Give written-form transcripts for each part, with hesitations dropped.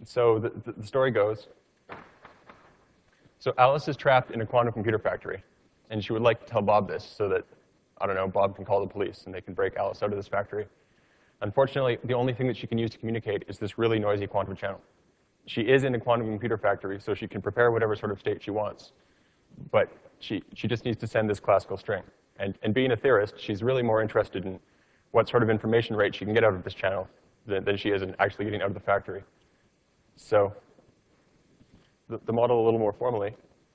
So the story goes, so Alice is trapped in a quantum computer factory, and she would like to tell Bob this so that, I don't know, Bob can call the police and they can break Alice out of this factory. Unfortunately, the only thing that she can use to communicate is this really noisy quantum channel. She is in a quantum computer factory, so she can prepare whatever sort of state she wants. But she just needs to send this classical string. And being a theorist, she's really more interested in what sort of information rate she can get out of this channel than she is in actually getting out of the factory. So the model a little more formally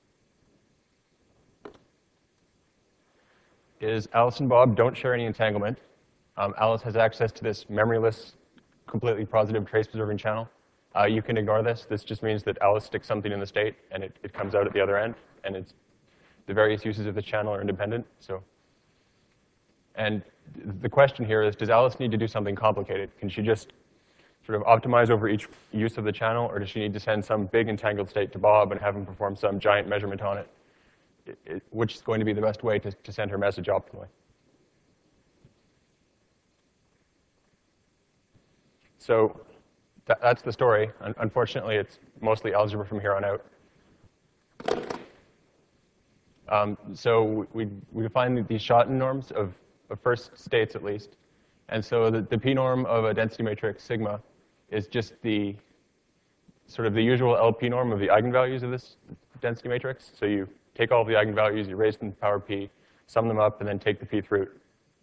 is Alice and Bob don't share any entanglement. Alice has access to this memoryless, completely positive trace preserving channel. You can ignore this. This just means that Alice sticks something in the state, and it comes out at the other end. And the various uses of the channel are independent. And the question here is, does Alice need to do something complicated? Can she just sort of optimize over each use of the channel, or does she need to send some big entangled state to Bob and have him perform some giant measurement on it? Which is going to be the best way to send her message optimally? So that's the story. Unfortunately, it's mostly algebra from here on out. So we define these Schotten norms of first states, at least. And so the p-norm of a density matrix, sigma, is just the sort of the usual LP norm of the eigenvalues of this density matrix. So you take all of the eigenvalues, you raise them to the power p, sum them up, and then take the pth root.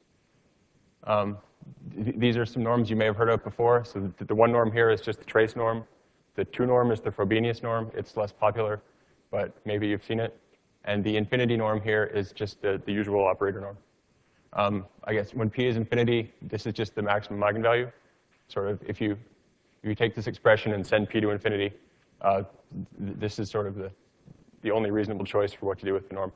These are some norms you may have heard of before. So the one norm here is just the trace norm. The two norm is the Frobenius norm. It's less popular, but maybe you've seen it. And the infinity norm here is just the usual operator norm. I guess when p is infinity, this is just the maximum eigenvalue. Sort of, if you take this expression and send p to infinity, this is sort of the only reasonable choice for what to do with the norm.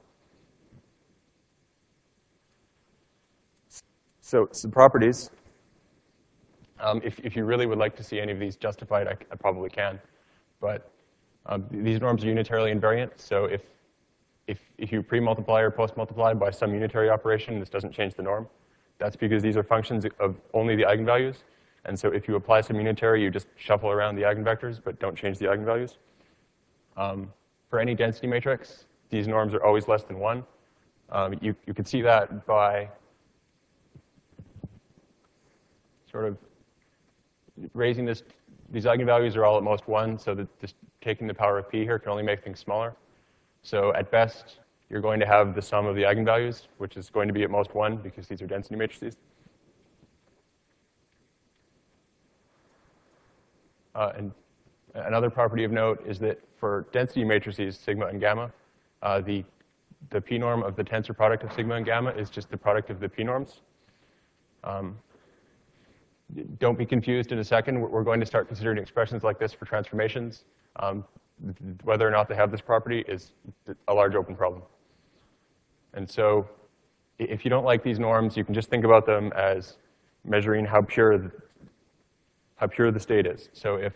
So some properties. If you really would like to see any of these justified, I probably can. But these norms are unitarily invariant. So if you pre-multiply or post-multiply by some unitary operation, this doesn't change the norm. That's because these are functions of only the eigenvalues. And so if you apply some unitary, you just shuffle around the eigenvectors, but don't change the eigenvalues. For any density matrix, these norms are always less than 1. You could see that by sort of raising this. These eigenvalues are all at most 1, so that just taking the power of p here can only make things smaller. So at best, you're going to have the sum of the eigenvalues, which is going to be at most 1, because these are density matrices. And another property of note is that for density matrices, sigma and gamma, the p-norm of the tensor product of sigma and gamma is just the product of the p-norms. Don't be confused in a second. We're going to start considering expressions like this for transformations. Whether or not they have this property is a large open problem. And so if you don't like these norms, you can just think about them as measuring how pure the state is. So if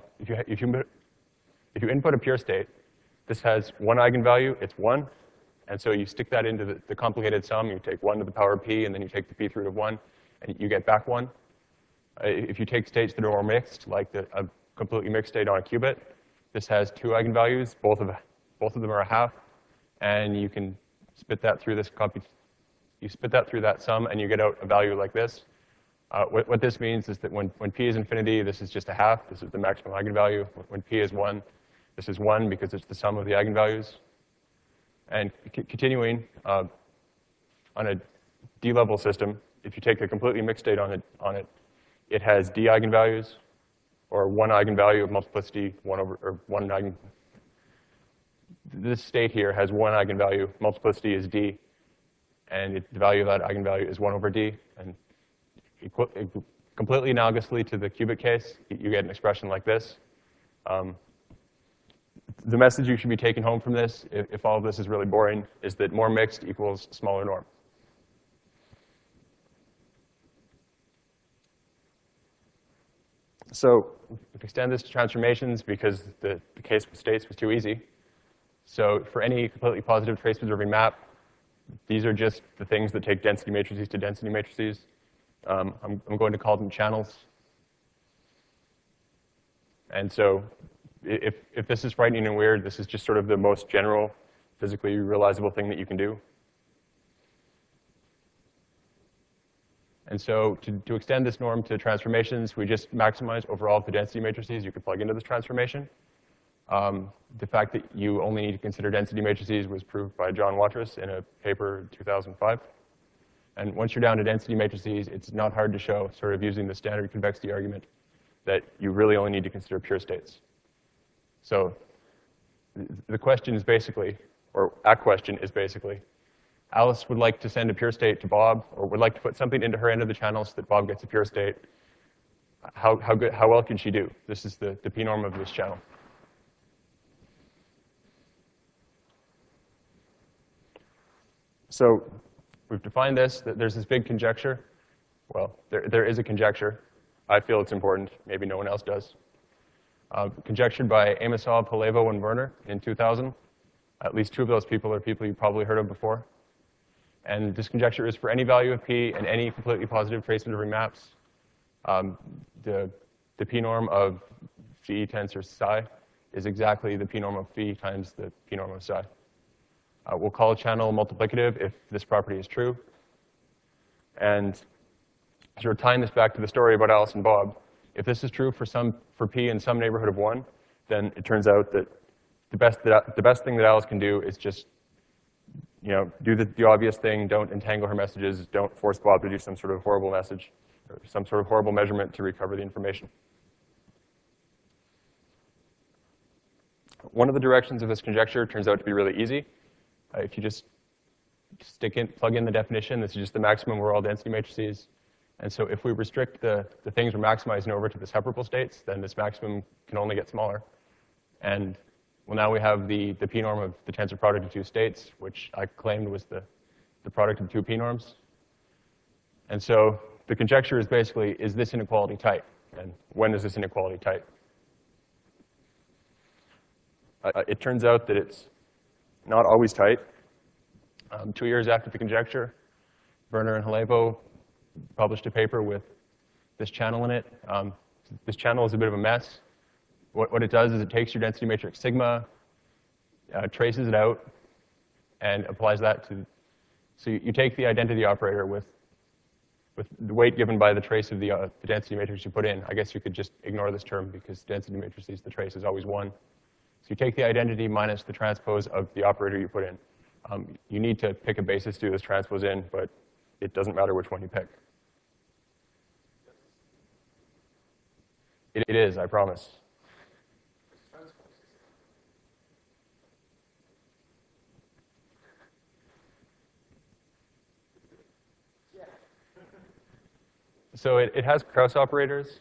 you input a pure state, this has one eigenvalue, it's 1. And so you stick that into the complicated sum. You take 1 to the power p, and then you take the pth root of 1, and you get back 1. If you take states that are more mixed, like a completely mixed state on a qubit, this has 2 eigenvalues. Both of them are a half, and you can spit that through this you spit that through that sum, and you get out a value like this. What this means is that when p is infinity, this is just a half. This is the maximum eigenvalue. When p is 1, this is 1 because it's the sum of the eigenvalues. And continuing on a d-level system, if you take a completely mixed state on it, it has d eigenvalues, or 1 eigenvalue of multiplicity 1 over, or 1 eigen. This state here has 1 eigenvalue. Multiplicity is d, and the value of that eigenvalue is 1 over d. And completely analogously to the qubit case, you get an expression like this. The message you should be taking home from this, if all of this is really boring, is that more mixed equals smaller norm. So we extend this to transformations because the case with states was too easy. So for any completely positive trace preserving map, these are just the things that take density matrices to density matrices. I'm going to call them channels. And so if this is frightening and weird, this is just sort of the most general, physically realizable thing that you can do. And so to extend this norm to transformations, we just maximize overall the density matrices you could plug into this transformation. The fact that you only need to consider density matrices was proved by John Watrous in a paper in 2005. And once you're down to density matrices, it's not hard to show, sort of using the standard convexity argument, that you really only need to consider pure states. So the question is basically, or a question is basically, Alice would like to send a pure state to Bob, or would like to put something into her end of the channel so that Bob gets a pure state. How well can she do? This is the p-norm of this channel. So we've defined this, that there's this big conjecture. Well, there is a conjecture. I feel it's important. Maybe no one else does. Conjectured by Amosov, Halevo, and Werner in 2000. At least two of those people are people you've probably heard of before. And this conjecture is for any value of p and any completely positive trace-maneuvering maps. The p-norm of phi tensor psi is exactly the p-norm of phi times the p-norm of psi. We'll call a channel multiplicative if this property is true. And sort of tying this back to the story about Alice and Bob, if this is true for p in some neighborhood of 1, then it turns out that the best thing that Alice can do is just do the obvious thing, don't entangle her messages, don't force Bob to do some sort of horrible message, or some sort of horrible measurement to recover the information. One of the directions of this conjecture turns out to be really easy. If you just plug in the definition, this is just the maximum Worrell density matrices. And so if we restrict the things we're maximizing over to the separable states, then this maximum can only get smaller. And well, now we have the p-norm of the tensor product of two states, which I claimed was the product of two p-norms. And so the conjecture is basically, is this inequality tight? And when is this inequality tight? It turns out that it's not always tight. 2 years after the conjecture, Werner and Halevo published a paper with this channel in it. This channel is a bit of a mess. What it does is it takes your density matrix sigma, traces it out, and applies that to. So you take the identity operator with the weight given by the trace of the density matrix you put in. I guess you could just ignore this term because density matrices, the trace is always 1. So you take the identity minus the transpose of the operator you put in. You need to pick a basis to do this transpose in, but it doesn't matter which one you pick. It is, I promise. So it has Krauss operators.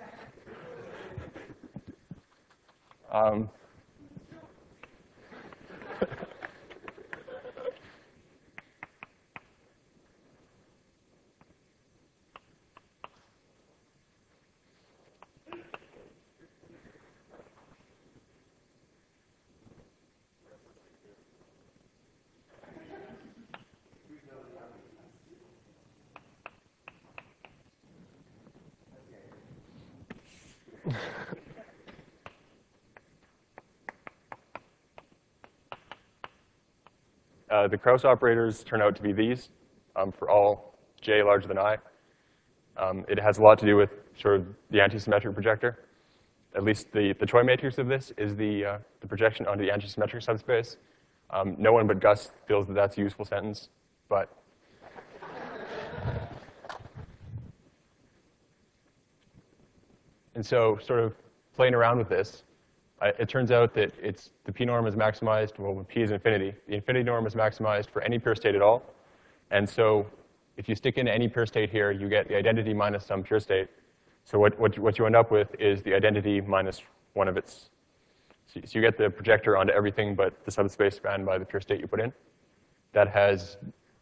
The Krauss operators turn out to be these for all j larger than I. It has a lot to do with sort of the antisymmetric projector. At least the Choi matrix of this is the projection onto the antisymmetric subspace. No one but Gus feels that that's a useful sentence, but and so sort of playing around with this, it turns out that the p-norm is maximized, well, when p is infinity. The infinity norm is maximized for any pure state at all. And so if you stick in any pure state here, you get the identity minus some pure state. So what you end up with is the identity minus one of its. So you get the projector onto everything but the subspace spanned by the pure state you put in. That has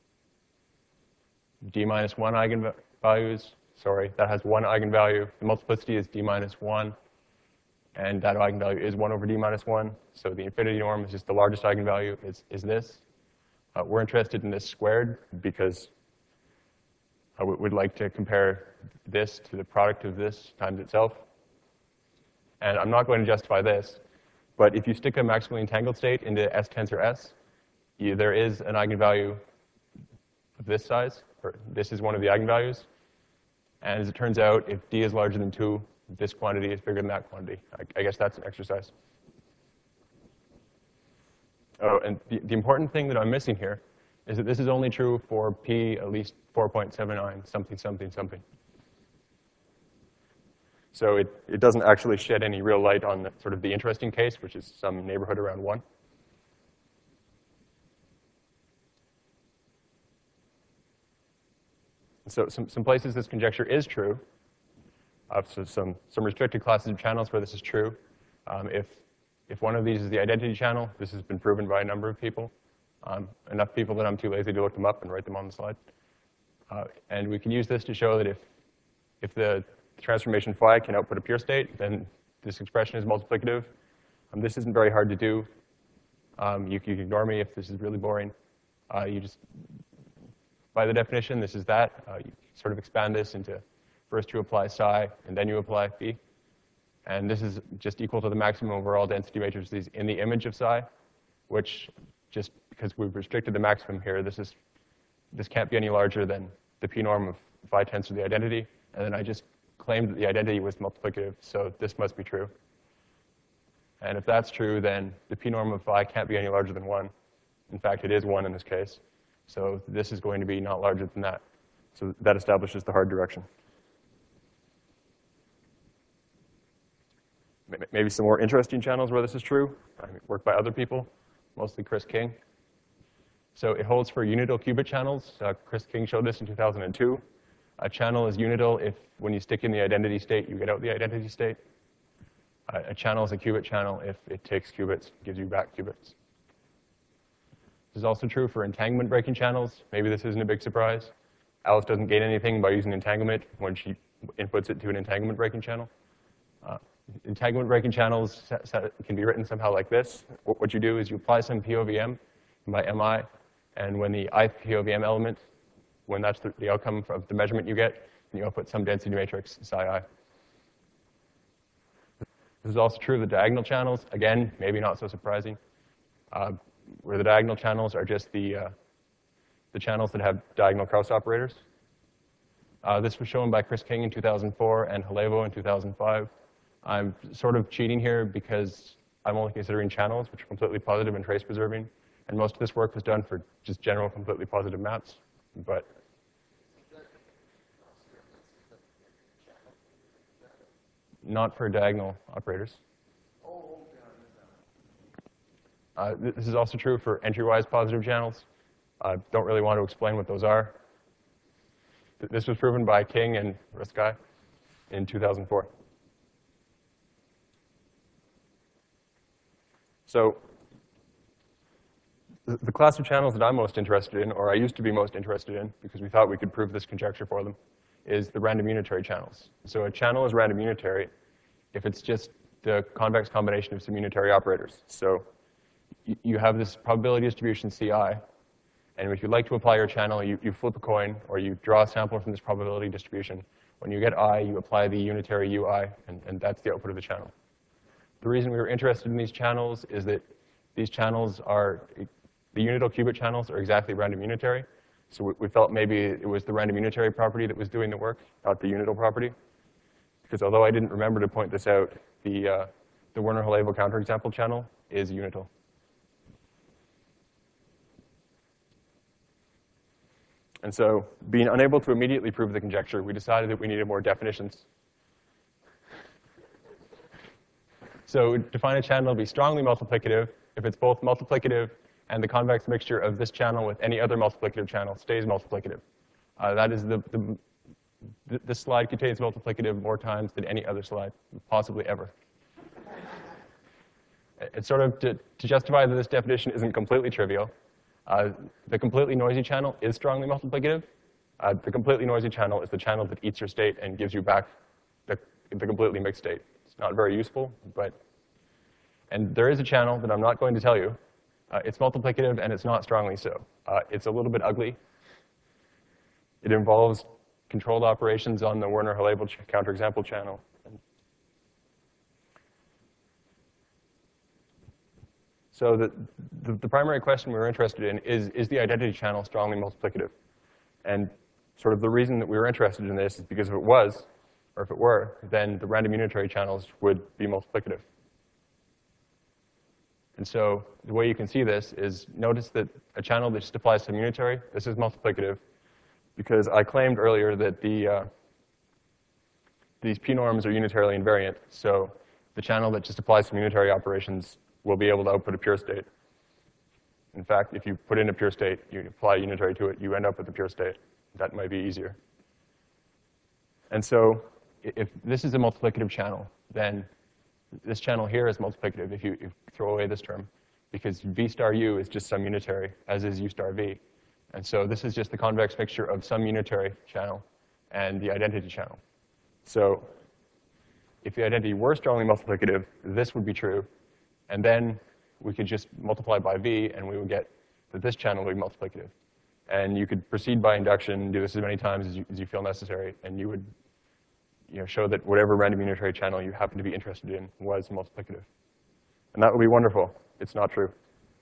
d minus 1 eigenvalues. Sorry, that has 1 eigenvalue. The multiplicity is d minus 1. And that eigenvalue is 1 over d minus 1. So the infinity norm is just the largest eigenvalue is this. We're interested in this squared because we'd like to compare this to the product of this times itself. And I'm not going to justify this, but if you stick a maximally entangled state into S tensor S, there is an eigenvalue of this size, or this is one of the eigenvalues. And as it turns out, if D is larger than 2, this quantity is bigger than that quantity. I guess that's an exercise. Oh, and the important thing that I'm missing here is that this is only true for P at least 4.79, something, something, something. So it doesn't actually shed any real light on the, sort of the interesting case, which is some neighborhood around 1. So some places this conjecture is true. So some restricted classes of channels where this is true. If one of these is the identity channel, this has been proven by a number of people. Enough people that I'm too lazy to look them up and write them on the slide. And we can use this to show that if the transformation phi can output a pure state, then this expression is multiplicative. This isn't very hard to do. You can ignore me if this is really boring. You just, by the definition, this is that. You sort of expand this into first you apply psi, and then you apply phi. And this is just equal to the maximum overall density matrices in the image of psi, which, just because we've restricted the maximum here, this can't be any larger than the p norm of phi tensor the identity. And then I just claimed that the identity was multiplicative, so this must be true. And if that's true, then the p norm of phi can't be any larger than 1. In fact, it is 1 in this case. So this is going to be not larger than that. So that establishes the hard direction. Maybe some more interesting channels where this is true, work by other people, mostly Chris King. So it holds for unital qubit channels. Chris King showed this in 2002. A channel is unital if, when you stick in the identity state, you get out the identity state. A channel is a qubit channel if it takes qubits, gives you back qubits. This is also true for entanglement breaking channels. Maybe this isn't a big surprise. Alice doesn't gain anything by using entanglement when she inputs it to an entanglement breaking channel. Entanglement breaking channels can be written somehow like this. What you do is you apply some POVM by MI, and when the ith POVM element, when that's the outcome of the measurement you get, you output some density matrix psi I. This is also true of the diagonal channels. Again, maybe not so surprising, where the diagonal channels are just the channels that have diagonal Krauss operators. This was shown by Chris King in 2004 and Halevo in 2005. I'm sort of cheating here because I'm only considering channels, which are completely positive and trace preserving. And most of this work was done for just general completely positive maps. But not for diagonal operators. This is also true for entry-wise positive channels. Don't really want to explain what those are. This was proven by King and Ruskai in 2004. So the class of channels that I'm most interested in, or I used to be most interested in, because we thought we could prove this conjecture for them, is the random unitary channels. So a channel is random unitary if it's just the convex combination of some unitary operators. So you have this probability distribution Ci, and if you'd like to apply your channel, you flip a coin, or you draw a sample from this probability distribution. When you get I, you apply the unitary Ui, and that's the output of the channel. The reason we were interested in these channels is that these channels are, the unital qubit channels are exactly random unitary. So we felt maybe it was the random unitary property that was doing the work, not the unital property. Because although I didn't remember to point this out, the Werner-Halevo counterexample channel is unital. And so, being unable to immediately prove the conjecture, we decided that we needed more definitions. So define a channel to be strongly multiplicative if it's both multiplicative and the convex mixture of this channel with any other multiplicative channel stays multiplicative. That is this slide contains multiplicative more times than any other slide, possibly ever. It's sort of to justify that this definition isn't completely trivial. The completely noisy channel is strongly multiplicative. The completely noisy channel is the channel that eats your state and gives you back the completely mixed state. It's not very useful, and there is a channel that I'm not going to tell you. It's multiplicative, and it's not strongly so. It's a little bit ugly. It involves controlled operations on the Werner-Halevo counterexample channel. So the primary question we were interested in is the identity channel strongly multiplicative? And sort of the reason that we were interested in this is because if it was, or if it were, then the random unitary channels would be multiplicative. And so the way you can see this is notice that a channel that just applies some unitary, this is multiplicative, because I claimed earlier that these p-norms are unitarily invariant. So the channel that just applies some unitary operations will be able to output a pure state. In fact, if you put in a pure state, you apply unitary to it, you end up with a pure state. That might be easier. And so if this is a multiplicative channel, then this channel here is multiplicative if you throw away this term, because v star u is just some unitary, as is u star v. And so this is just the convex mixture of some unitary channel and the identity channel. So if the identity were strongly multiplicative, this would be true. And then we could just multiply by v, and we would get that this channel would be multiplicative. And you could proceed by induction, do this as many times as you feel necessary, and you would show that whatever random unitary channel you happen to be interested in was multiplicative. And that would be wonderful. It's not true.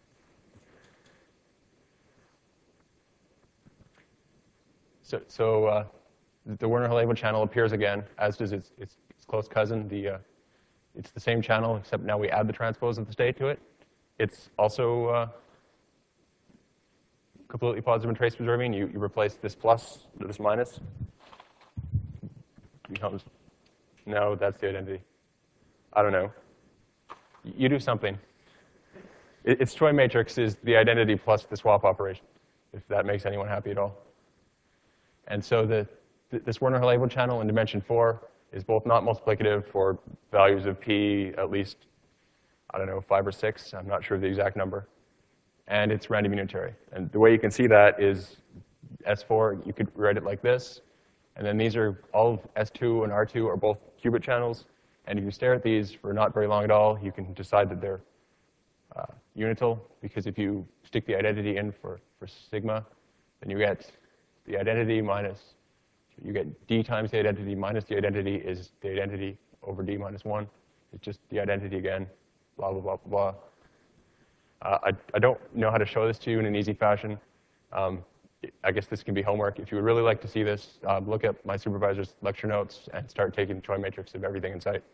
So the Werner-Hillable channel appears again, as does its close cousin. It's the same channel, except now we add the transpose of the state to it. It's also completely positive and trace preserving. You replace this plus with this minus. Becomes, no, that's the identity. I don't know. You do something. Its Troy matrix is the identity plus the swap operation, if that makes anyone happy at all. And so this Werner-Hillable channel in dimension 4 is both not multiplicative for values of p at least, I don't know, 5 or 6. I'm not sure of the exact number. And it's random unitary. And the way you can see that is S4, you could write it like this. And then these are all of S2 and R2 are both qubit channels. And if you stare at these for not very long at all, you can decide that they're unital, because if you stick the identity in for sigma, then you get the identity minus, you get d times the identity minus the identity is the identity over d minus 1. It's just the identity again, blah, blah, blah, blah, blah. I don't know how to show this to you in an easy fashion. I guess this can be homework. If you would really like to see this, look at my supervisor's lecture notes and start taking the Troy matrix of everything in sight.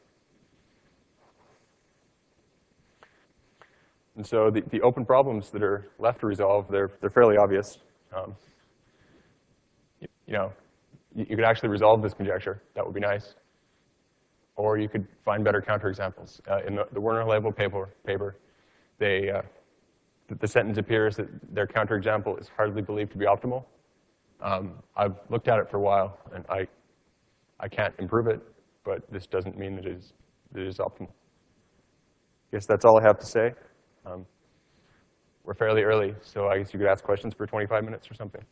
And so the open problems that are left to resolve, they're fairly obvious. You could actually resolve this conjecture. That would be nice. Or you could find better counterexamples. In the Werner-Hillable paper, the sentence appears that their counterexample is hardly believed to be optimal. I've looked at it for a while, and I can't improve it, but this doesn't mean that it is optimal. I guess that's all I have to say. We're fairly early, so I guess you could ask questions for 25 minutes or something.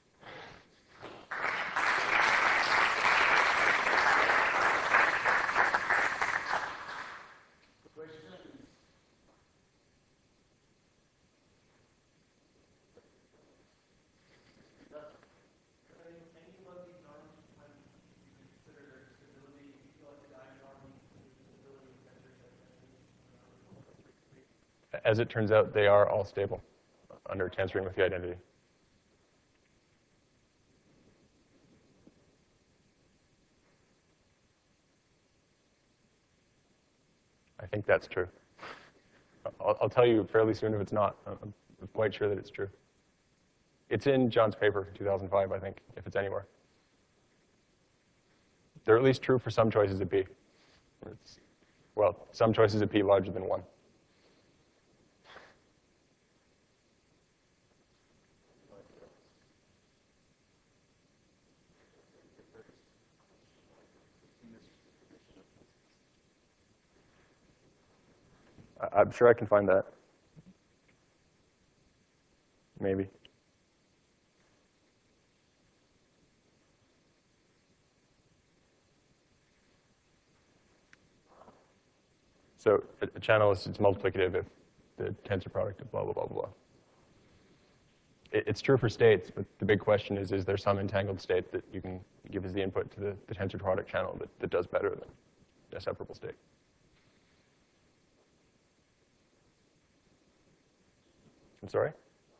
As it turns out, they are all stable under tensor with the identity. I think that's true. I'll tell you fairly soon if it's not. I'm quite sure that it's true. It's in John's paper in 2005, I think, if it's anywhere. They're at least true for some choices of p. Well, some choices of p larger than 1. I'm sure I can find that. Maybe. So a channel is multiplicative if the tensor product of blah, blah, blah, blah. It's true for states, but the big question is there some entangled state that you can give as the input to the tensor product channel that does better than a separable state? I'm sorry?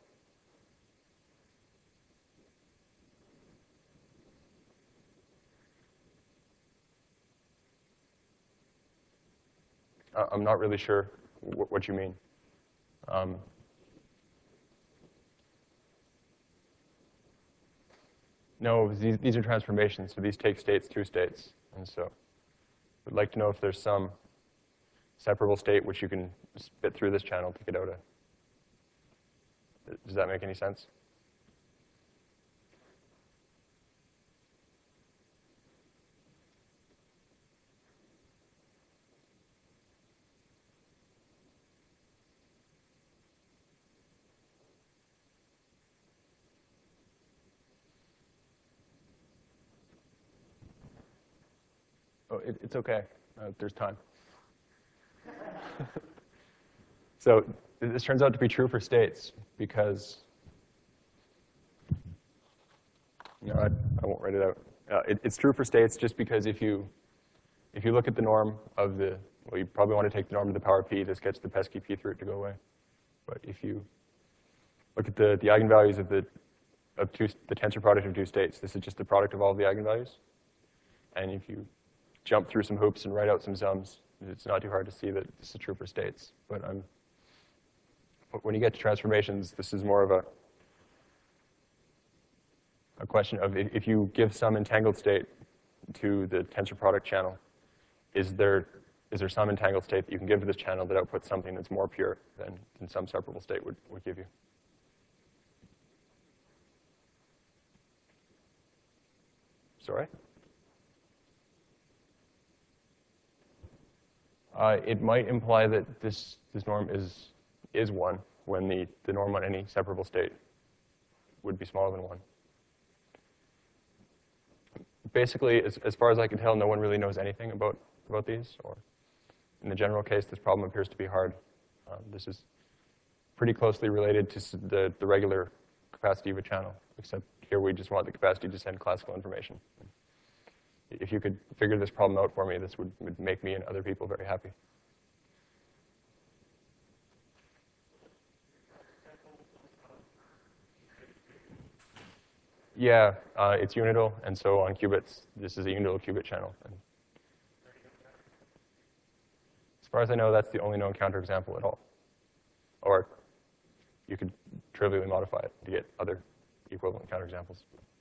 I'm not really sure what you mean. No, these are transformations, so these take states through states. And so we'd like to know if there's some separable state which you can spit through this channel to get out a. Does that make any sense? Oh, it's OK. There's time. So this turns out to be true for states because, no, I won't write it out. It's true for states just because if you look at the norm of the, well, you probably want to take the norm to the power p. This gets the pesky p-th root to go away. But if you look at the eigenvalues of the tensor product of two states, this is just the product of all of the eigenvalues. And if you jump through some hoops and write out some sums, it's not too hard to see that this is true for states. But when you get to transformations, this is more of a question of if you give some entangled state to the tensor product channel, is there some entangled state that you can give to this channel that outputs something that's more pure than some separable state would give you? Sorry? It might imply that this norm is 1 when the norm on any separable state would be smaller than 1. Basically, as far as I can tell, no one really knows anything about these. Or in the general case, this problem appears to be hard. This is pretty closely related to the regular capacity of a channel, except here we just want the capacity to send classical information. If you could figure this problem out for me, this would make me and other people very happy. Yeah, it's unital, and so on qubits, this is a unital qubit channel. And as far as I know, that's the only known counterexample at all. Or you could trivially modify it to get other equivalent counterexamples.